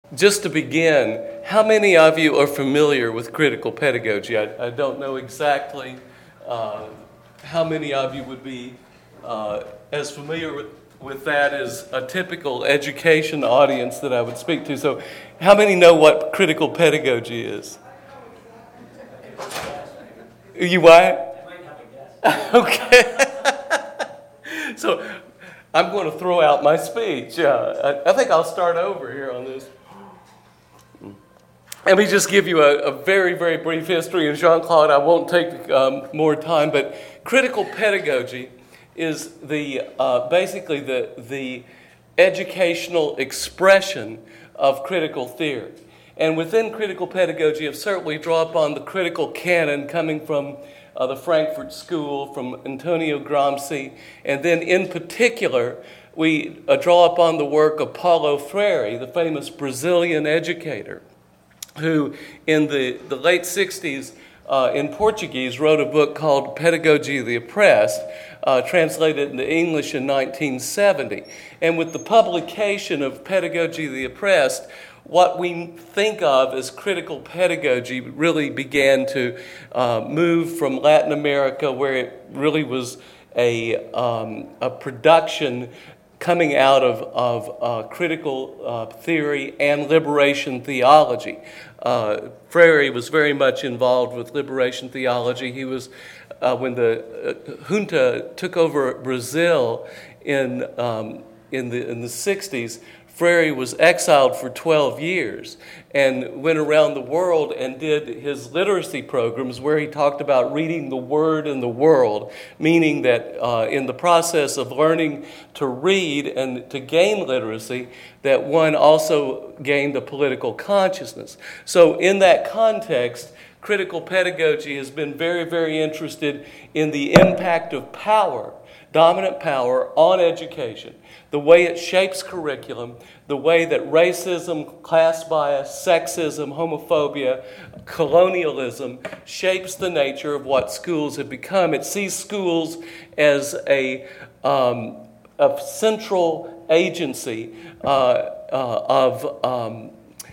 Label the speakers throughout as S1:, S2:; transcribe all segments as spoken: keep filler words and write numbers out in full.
S1: just to begin, how many of you are familiar with critical pedagogy? I, I don't know exactly uh, how many of you would be uh, as familiar with, with that as a typical education audience that I would speak to. So how many know what critical pedagogy is? You what? Okay. So I'm going to throw out my speech. Uh, I, I think I'll start over here on this. Let me just give you a, a very, very brief history. And Jean-Claude, I won't take um, more time, but critical pedagogy is the uh, basically the the educational expression of critical theory. And within critical pedagogy, I've certainly drawn upon the critical canon coming from uh, the Frankfurt School, from Antonio Gramsci, and then in particular, we uh, draw upon the work of Paulo Freire, the famous Brazilian educator, who in the, the late sixties uh, in Portuguese wrote a book called Pedagogy of the Oppressed, uh, translated into English in nineteen seventy. And with the publication of Pedagogy of the Oppressed, what we think of as critical pedagogy really began to uh, move from Latin America, where it really was a, um, a production coming out of, of uh, critical uh, theory and liberation theology. Uh, Freire was very much involved with liberation theology. He was, uh, when the uh, junta took over Brazil in, um, in, the, in the sixties, Freire was exiled for twelve years and went around the world and did his literacy programs where he talked about reading the word in the world, meaning that uh, in the process of learning to read and to gain literacy, that one also gained a political consciousness. So in that context, critical pedagogy has been very, very interested in the impact of power, dominant power, on education, the way it shapes curriculum, the way that racism, class bias, sexism, homophobia, colonialism shapes the nature of what schools have become. It sees schools as a, um, a central agency uh, uh, of, um,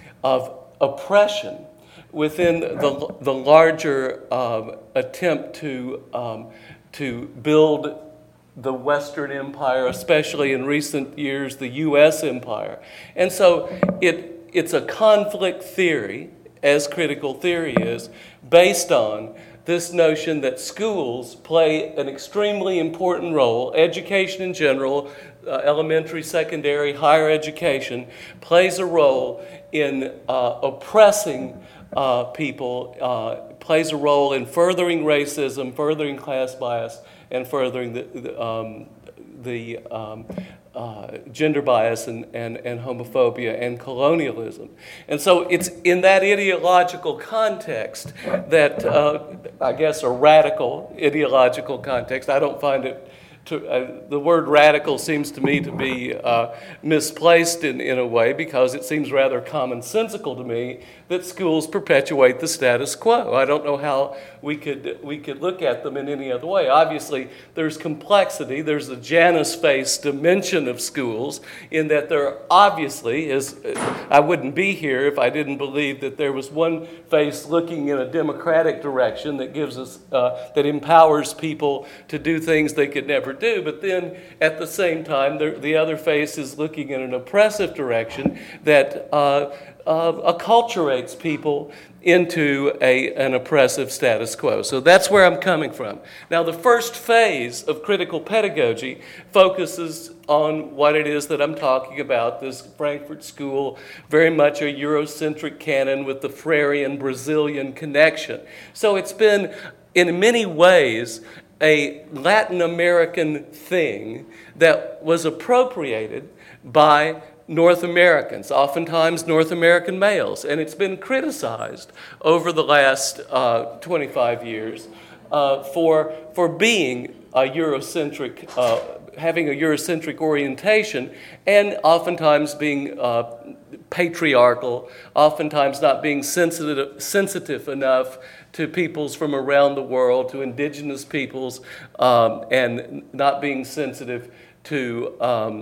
S1: of oppression within the, the larger um, attempt to, um, to build the Western Empire, especially in recent years, the U S empire. And so it it's a conflict theory, as critical theory is, based on this notion that schools play an extremely important role. Education in general, uh, elementary, secondary, higher education, plays a role in uh, oppressing uh, people, uh, plays a role in furthering racism, furthering class bias, and furthering the the, um, the um, uh, gender bias and, and, and homophobia and colonialism. And so it's in that ideological context that, uh, I guess, a radical ideological context, I don't find it, to, uh, the word radical seems to me to be uh, misplaced in, in a way, because it seems rather commonsensical to me that schools perpetuate the status quo. I don't know how we could we could look at them in any other way. Obviously, there's complexity. There's the Janus-faced dimension of schools in that there obviously is, I wouldn't be here if I didn't believe that there was one face looking in a democratic direction that gives us, uh, that empowers people to do things they could never do. But then at the same time, the, the other face is looking in an oppressive direction that uh, Uh, acculturates people into a, an oppressive status quo. So that's where I'm coming from. Now, the first phase of critical pedagogy focuses on what it is that I'm talking about, this Frankfurt School, very much a Eurocentric canon with the Freirean Brazilian connection. So it's been, in many ways, a Latin American thing that was appropriated by North Americans, oftentimes North American males, and it's been criticized over the last uh, twenty-five years uh, for for being a Eurocentric, uh, having a Eurocentric orientation, and oftentimes being uh, patriarchal, oftentimes not being sensitive sensitive enough to peoples from around the world, to indigenous peoples, um, and not being sensitive to um,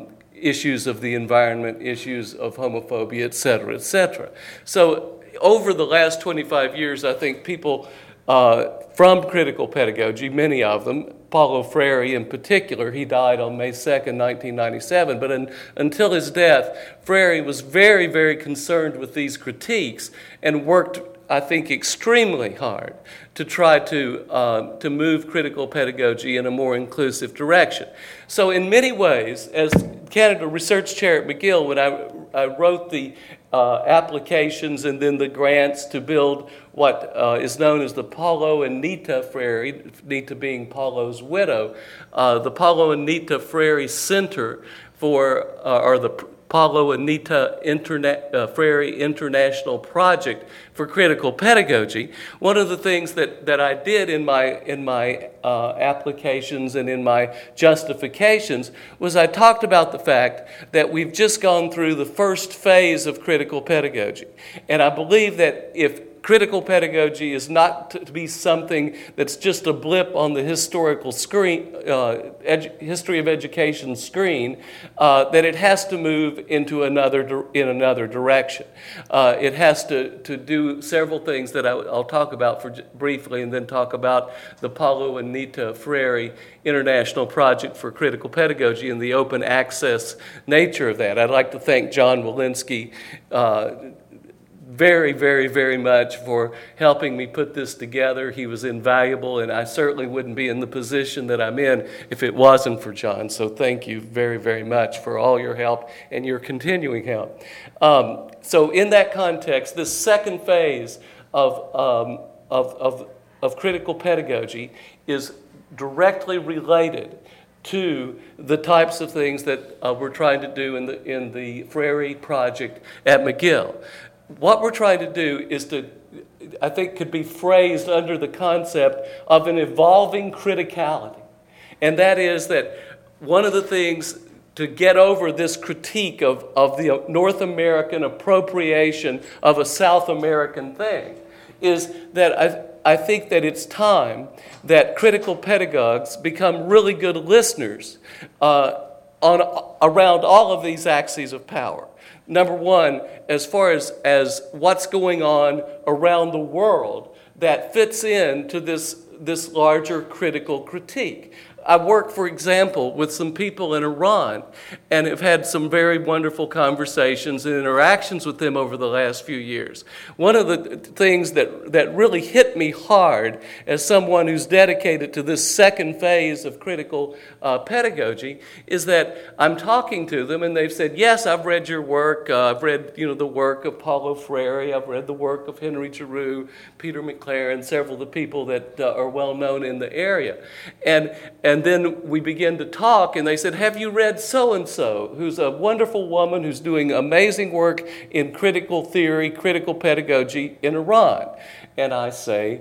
S1: issues of the environment, issues of homophobia, et cetera, et cetera. So over the last twenty-five years, I think people uh, from critical pedagogy, many of them, Paulo Freire in particular, he died on May second, nineteen ninety-seven, but in, until his death, Freire was very, very concerned with these critiques and worked, I think, extremely hard to try to uh, to move critical pedagogy in a more inclusive direction. So in many ways, as Canada Research Chair at McGill, when I, I wrote the uh, applications and then the grants to build what uh, is known as the Paulo and Nita Freire, Nita being Paulo's widow, uh, the Paulo and Nita Freire Center for, uh, or the Paulo and Nita Interna- uh, Freire International Project for Critical Pedagogy. One of the things that, that I did in my in my uh, applications and in my justifications was I talked about the fact that we've just gone through the first phase of critical pedagogy. And I believe that if critical pedagogy is not to be something that's just a blip on the historical screen, uh, edu- history of education screen, uh, that it has to move into another in another direction. Uh, it has to, to do several things that I, I'll talk about for briefly, and then talk about the Paulo and Nita Freire International Project for Critical Pedagogy and the open access nature of that. I'd like to thank John Walensky uh, very, very, very much for helping me put this together. He was invaluable, and I certainly wouldn't be in the position that I'm in if it wasn't for John. So thank you very, very much for all your help and your continuing help. Um, so in that context, this second phase of, um, of, of, of critical pedagogy is directly related to the types of things that uh, we're trying to do in the, in the Freire project at McGill. What we're trying to do is to, I think, could be phrased under the concept of an evolving criticality. And that is that one of the things to get over this critique of, of the North American appropriation of a South American thing is that I, I think that it's time that critical pedagogues become really good listeners uh, on around all of these axes of power. Number one, as far as, as what's going on around the world that fits into this, this larger critical critique. I work, for example, with some people in Iran and have had some very wonderful conversations and interactions with them over the last few years. One of the things that, that really hit me hard as someone who's dedicated to this second phase of critical uh, pedagogy is that I'm talking to them and they've said, yes, I've read your work. Uh, I've read you know, the work of Paulo Freire. I've read the work of Henry Giroux, Peter McLaren, several of the people that uh, are well known in the area. And, and And then we began to talk, and they said, have you read so-and-so, who's a wonderful woman who's doing amazing work in critical theory, critical pedagogy in Iran? And I say,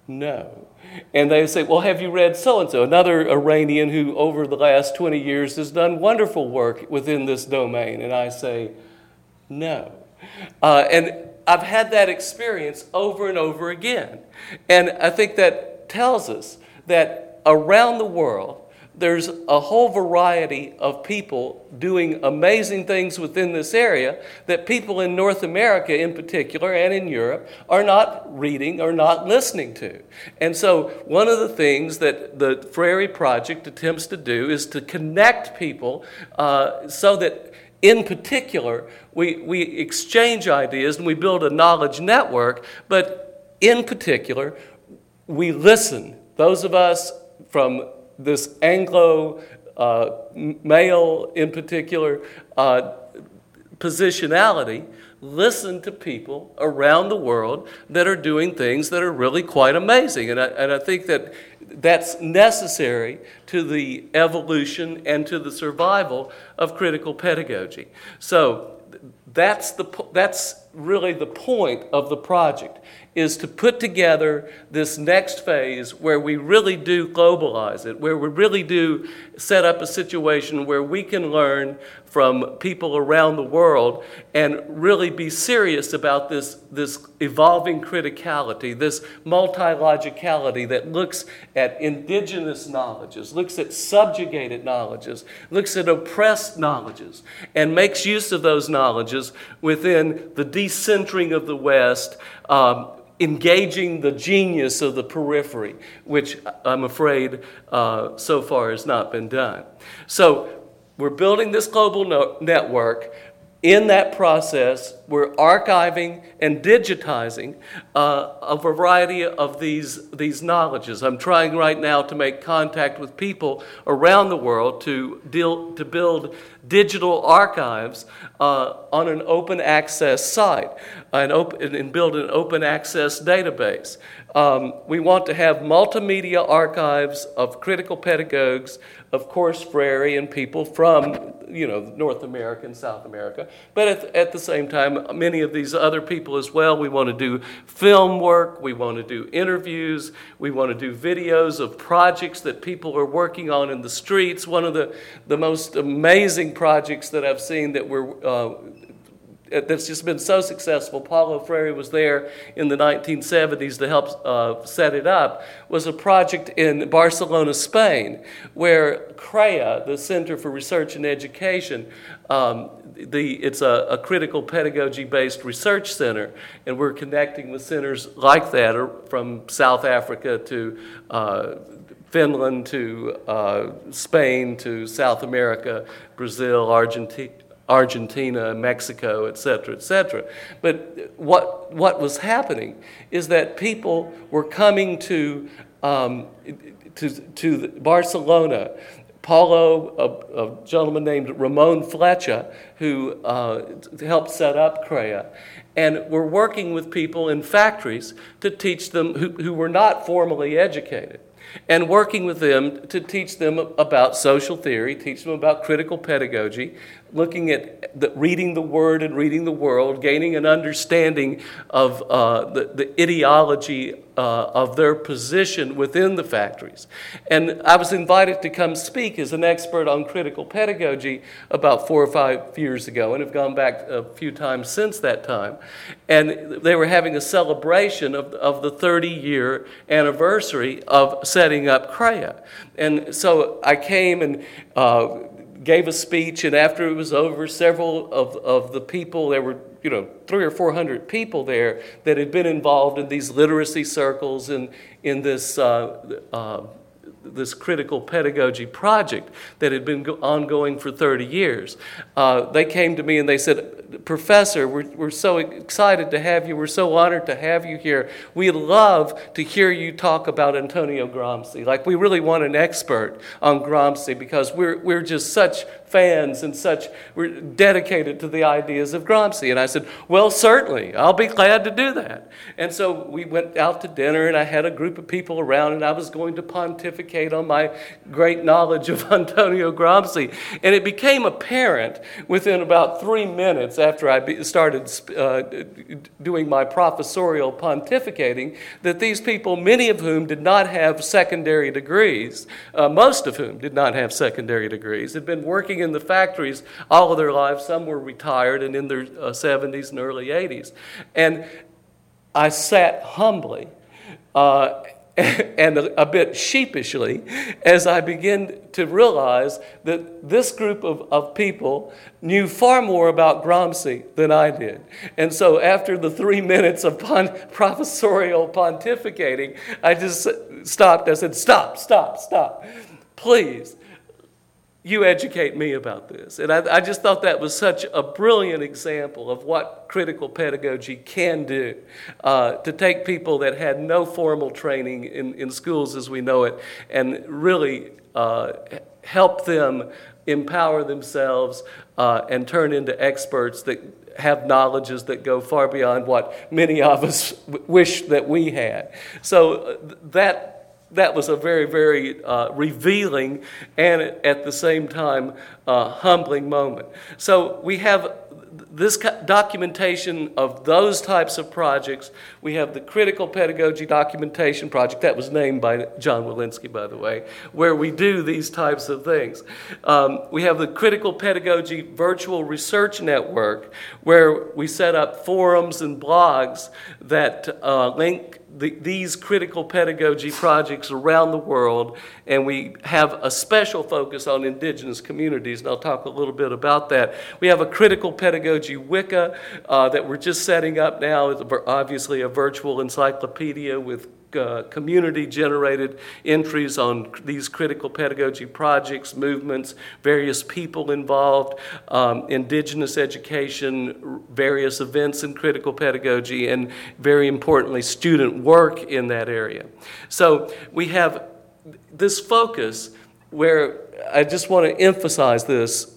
S1: no. And they say, well, have you read so-and-so, another Iranian who over the last twenty years has done wonderful work within this domain? And I say, no. Uh, and I've had that experience over and over again. And I think that tells us that around the world, there's a whole variety of people doing amazing things within this area that people in North America in particular and in Europe are not reading or not listening to. And so one of the things that the Freire Project attempts to do is to connect people uh, so that in particular we, we exchange ideas and we build a knowledge network, but in particular we listen. Those of us from this Anglo uh, male in particular uh, positionality, listen to people around the world that are doing things that are really quite amazing. And I, and I think that that's necessary to the evolution and to the survival of critical pedagogy. So that's the that's really the point of the project, is to put together this next phase where we really do globalize it, where we really do set up a situation where we can learn from people around the world and really be serious about this, this evolving criticality, this multi-logicality that looks at indigenous knowledges, looks at subjugated knowledges, looks at oppressed knowledges, and makes use of those knowledges within the decentering of the West, um, engaging the genius of the periphery, which I'm afraid uh, so far has not been done. So we're building this global no- network. In that process, we're archiving and digitizing uh, a variety of these, these knowledges. I'm trying right now to make contact with people around the world to, deal, to build digital archives uh, on an open access site and, open, and build an open access database. Um, we want to have multimedia archives of critical pedagogues, of course, Freire and people from, you know, North America and South America, but at, at the same time, many of these other people as well. We want to do film work, we want to do interviews, we want to do videos of projects that people are working on in the streets. One of the, the most amazing projects that I've seen that we're uh, that's just been so successful, Paulo Freire was there in the nineteen seventies to help uh, set it up, was a project in Barcelona, Spain, where CREA, the Center for Research and Education, um, the, it's a, a critical pedagogy-based research center, and we're connecting with centers like that from South Africa to uh, Finland to uh, Spain to South America, Brazil, Argentina, Argentina, Mexico, et cetera, et cetera. But what what was happening is that people were coming to um, to, to Barcelona. Paulo, a, a gentleman named Ramon Flecha, who uh, helped set up CREA, and we're working with people in factories to teach them who, who were not formally educated, and working with them to teach them about social theory, teach them about critical pedagogy, looking at the, reading the Word and reading the world, gaining an understanding of uh, the, the ideology uh, of their position within the factories. And I was invited to come speak as an expert on critical pedagogy about four or five years ago, and have gone back a few times since that time. And they were having a celebration of, of the thirty-year anniversary of setting up CREA. And so I came and uh, gave a speech, and after it was over, several of, of the people, there were, you know, three or four hundred people there that had been involved in these literacy circles and in this uh, uh, this critical pedagogy project that had been go- ongoing for thirty years. Uh, they came to me and they said, "Professor, we're, we're so excited to have you. We're so honored to have you here. We'd love to hear you talk about Antonio Gramsci. Like, we really want an expert on Gramsci because we're we're just such fans and such, we're dedicated to the ideas of Gramsci." And I said, "Well, certainly, I'll be glad to do that." And so we went out to dinner, and I had a group of people around, and I was going to pontificate on my great knowledge of Antonio Gramsci. And it became apparent within about three minutes after I be, started uh, doing my professorial pontificating that these people, many of whom did not have secondary degrees, uh, most of whom did not have secondary degrees, had been working in the factories all of their lives. Some were retired and in their uh, seventies and early eighties. And I sat humbly uh, and a, a bit sheepishly as I began to realize that this group of, of people knew far more about Gramsci than I did. And so after the three minutes of pon- professorial pontificating, I just stopped. I said, "Stop, stop, stop. Please, you educate me about this." And I, I just thought that was such a brilliant example of what critical pedagogy can do, uh, to take people that had no formal training in, in schools as we know it and really uh, help them empower themselves uh, and turn into experts that have knowledges that go far beyond what many of us w- wish that we had. So uh, that That was a very, very uh, revealing and at the same time uh, humbling moment. So we have this documentation of those types of projects, we have the Critical Pedagogy Documentation Project, that was named by John Walensky, by the way, where we do these types of things. Um, we have the Critical Pedagogy Virtual Research Network, where we set up forums and blogs that uh, link The, these critical pedagogy projects around the world, and we have a special focus on indigenous communities, and I'll talk a little bit about that. We have a critical pedagogy Wicca uh, that we're just setting up now. It's obviously a virtual encyclopedia with Uh, community-generated entries on these critical pedagogy projects, movements, various people involved, um, indigenous education, various events in critical pedagogy, and very importantly, student work in that area. So we have this focus where I just want to emphasize this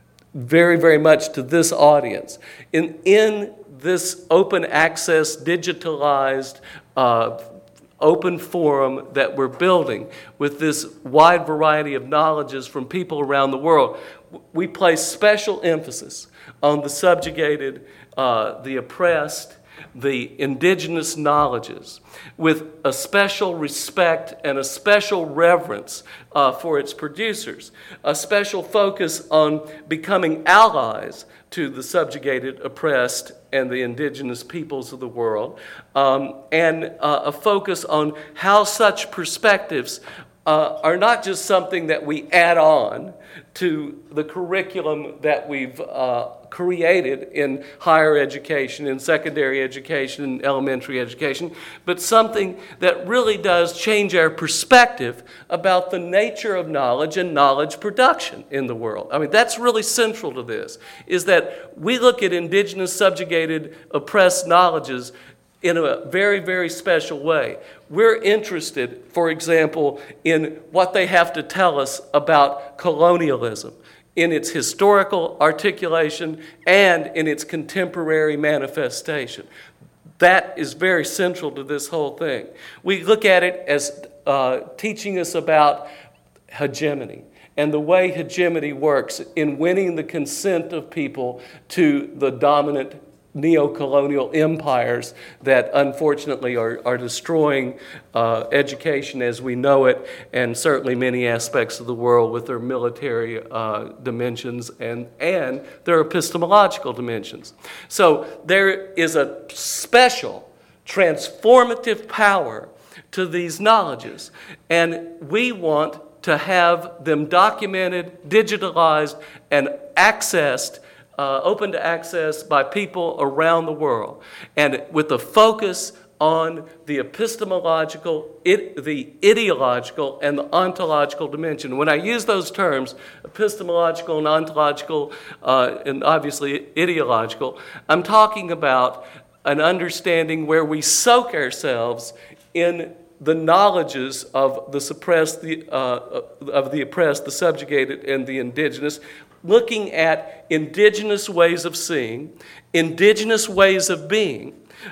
S1: very, very much to this audience. In, in this open access, digitalized, uh, open forum that we're building with this wide variety of knowledges from people around the world, we place special emphasis on the subjugated, uh, the oppressed, the indigenous knowledges, with a special respect and a special reverence uh, for its producers, a special focus on becoming allies to the subjugated, oppressed, and the indigenous peoples of the world, um, and uh, a focus on how such perspectives uh, are not just something that we add on to the curriculum that we've uh, created in higher education, in secondary education, in elementary education, but something that really does change our perspective about the nature of knowledge and knowledge production in the world. I mean, that's really central to this, is that we look at indigenous, subjugated, oppressed knowledges in a very, very special way. We're interested, for example, in what they have to tell us about colonialism, in its historical articulation and in its contemporary manifestation. That is very central to this whole thing. We look at it as uh, teaching us about hegemony and the way hegemony works in winning the consent of people to the dominant neo-colonial empires that unfortunately are, are destroying uh, education as we know it, and certainly many aspects of the world with their military uh, dimensions and, and their epistemological dimensions. So there is a special transformative power to these knowledges, and we want to have them documented, digitalized, and accessed Uh, open to access by people around the world, and with a focus on the epistemological, it, the ideological, and the ontological dimension. When I use those terms, epistemological and ontological, uh, and obviously ideological, I'm talking about an understanding where we soak ourselves in the knowledges of the suppressed, the, uh, of the oppressed, the subjugated, and the indigenous, looking at indigenous ways of seeing, indigenous ways of being,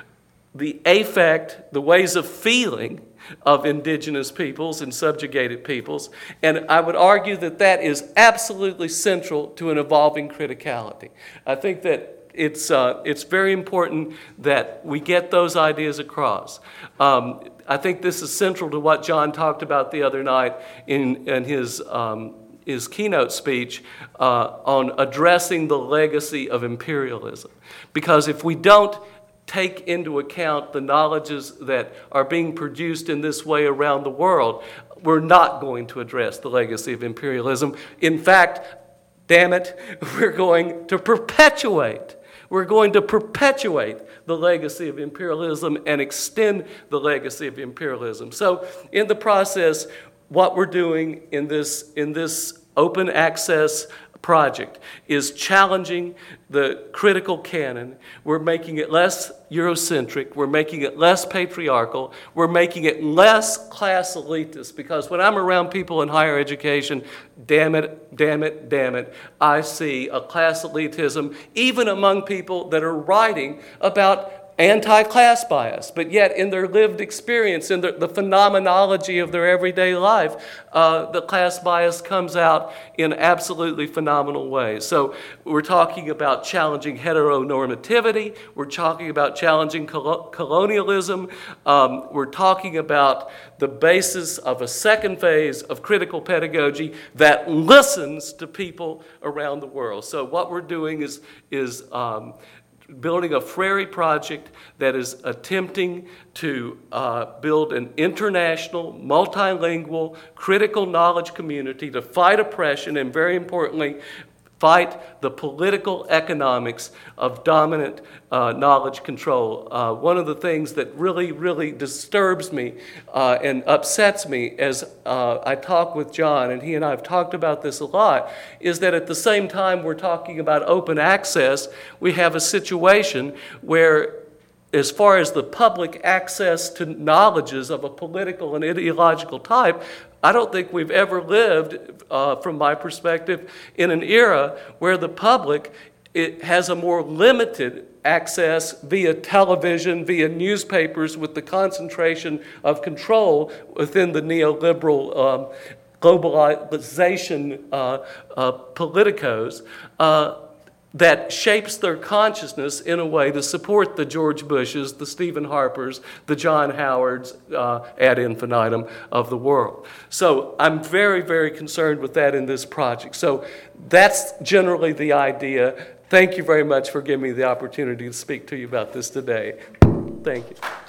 S1: the affect, the ways of feeling of indigenous peoples and subjugated peoples. And I would argue that that is absolutely central to an evolving criticality. I think that it's, uh, it's very important that we get those ideas across. Um, I think this is central to what John talked about the other night in, in his um, his keynote speech uh, on addressing the legacy of imperialism. Because if we don't take into account the knowledges that are being produced in this way around the world, we're not going to address the legacy of imperialism. In fact, damn it, we're going to perpetuate We're going to perpetuate the legacy of imperialism and extend the legacy of imperialism. So in the process, what we're doing in this, in this open access project is challenging the critical canon. We're making it less Eurocentric. We're making it less patriarchal. We're making it less class elitist, because when I'm around people in higher education, damn it, damn it, damn it, I see a class elitism even among people that are writing about anti-class bias, but yet in their lived experience, in the, the phenomenology of their everyday life, uh, the class bias comes out in absolutely phenomenal ways. So we're talking about challenging heteronormativity, we're talking about challenging colo- colonialism, um, we're talking about the basis of a second phase of critical pedagogy that listens to people around the world. So what we're doing is, is um, building a Frary project that is attempting to uh, build an international, multilingual, critical knowledge community to fight oppression and, very importantly, fight the political economics of dominant uh, knowledge control. Uh, one of the things that really, really disturbs me uh, and upsets me as uh, I talk with John, and he and I have talked about this a lot, is that at the same time we're talking about open access, we have a situation where, as far as the public access to knowledges of a political and ideological type, I don't think we've ever lived, uh, from my perspective, in an era where the public it has a more limited access via television, via newspapers, with the concentration of control within the neoliberal um, globalization uh, uh, politicos. Uh, that shapes their consciousness in a way to support the George Bushes, the Stephen Harpers, the John Howards uh, ad infinitum of the world. So I'm very, very concerned with that in this project. So that's generally the idea. Thank you very much for giving me the opportunity to speak to you about this today. Thank you.